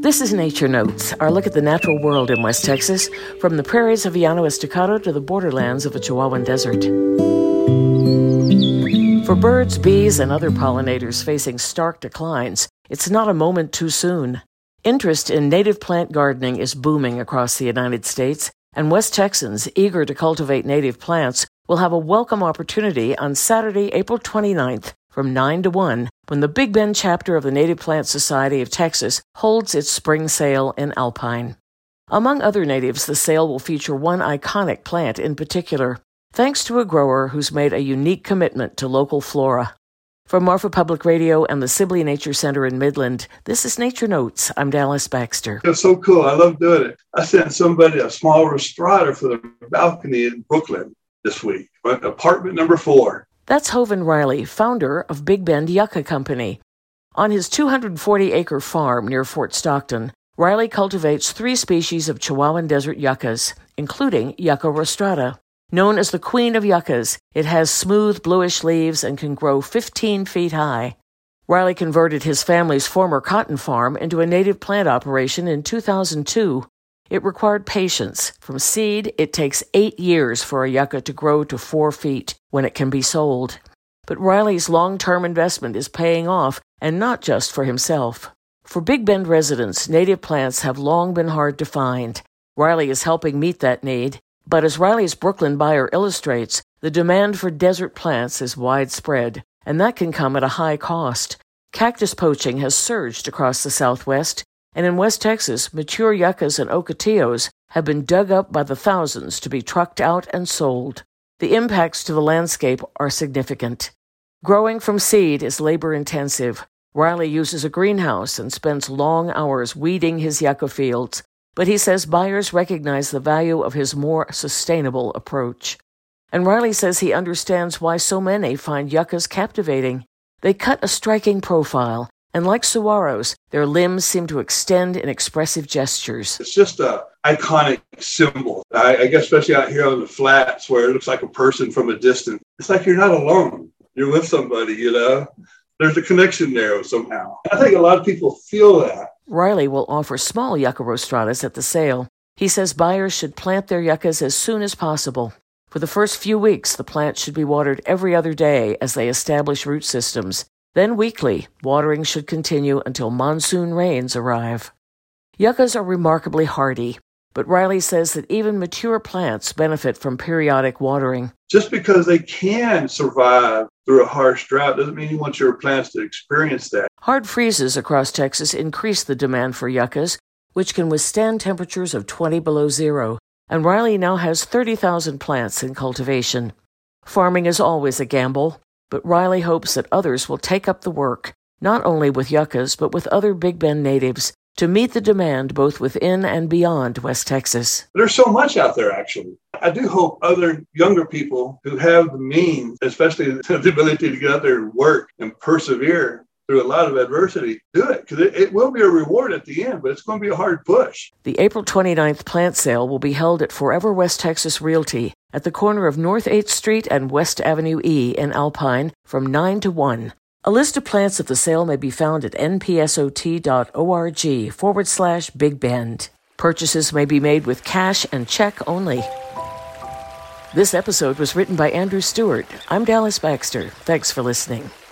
This is Nature Notes, our look at the natural world in West Texas, from the prairies of Llano Estacado to the borderlands of the Chihuahuan Desert. For birds, bees, and other pollinators facing stark declines, it's not a moment too soon. Interest in native plant gardening is booming across the United States, and West Texans eager to cultivate native plants will have a welcome opportunity on Saturday, April 29th from 9 to 1 when the Big Bend chapter of the Native Plant Society of Texas holds its spring sale in Alpine. Among other natives, the sale will feature one iconic plant in particular, thanks to a grower who's made a unique commitment to local flora. From Marfa Public Radio and the Sibley Nature Center in Midland, this is Nature Notes. I'm Dallas Baxter. It's so cool. I love doing it. I sent somebody a small restrata for the balcony in Brooklyn this week, apartment number 4. That's Hovind Riley, founder of Big Bend Yucca Company. On his 240-acre farm near Fort Stockton, Riley cultivates 3 species of Chihuahuan desert yuccas, including Yucca rostrata. Known as the Queen of Yuccas, it has smooth bluish leaves and can grow 15 feet high. Riley converted his family's former cotton farm into a native plant operation in 2002. It required patience. From seed, it takes 8 years for a yucca to grow to 4 feet when it can be sold. But Riley's long-term investment is paying off, and not just for himself. For Big Bend residents, native plants have long been hard to find. Riley is helping meet that need, but as Riley's Brooklyn buyer illustrates, the demand for desert plants is widespread, and that can come at a high cost. Cactus poaching has surged across the Southwest, and in West Texas, mature yuccas and ocotillos have been dug up by the thousands to be trucked out and sold. The impacts to the landscape are significant. Growing from seed is labor-intensive. Riley uses a greenhouse and spends long hours weeding his yucca fields, but he says buyers recognize the value of his more sustainable approach. And Riley says he understands why so many find yuccas captivating. They cut a striking profile, and like saguaros, their limbs seem to extend in expressive gestures. It's just an iconic symbol. I guess especially out here on the flats where it looks like a person from a distance. It's like you're not alone. You're with somebody, you know. There's a connection there somehow. I think a lot of people feel that. Riley will offer small yucca rostratas at the sale. He says buyers should plant their yuccas as soon as possible. For the first few weeks, the plants should be watered every other day as they establish root systems. Then weekly, watering should continue until monsoon rains arrive. Yuccas are remarkably hardy, but Riley says that even mature plants benefit from periodic watering. Just because they can survive through a harsh drought doesn't mean you want your plants to experience that. Hard freezes across Texas increase the demand for yuccas, which can withstand temperatures of 20 below zero, and Riley now has 30,000 plants in cultivation. Farming is always a gamble, but Riley hopes that others will take up the work, not only with yuccas, but with other Big Bend natives, to meet the demand both within and beyond West Texas. There's so much out there, actually. I do hope other younger people who have the means, especially the ability to get out there and work and persevere through a lot of adversity, do it, because it will be a reward at the end, but it's going to be a hard push. The April 29th plant sale will be held at Forever West Texas Realty at the corner of North 8th Street and West Avenue E in Alpine from 9 to 1. A list of plants at the sale may be found at npsot.org/Big Bend. Purchases may be made with cash and check only. This episode was written by Andrew Stewart. I'm Dallas Baxter. Thanks for listening.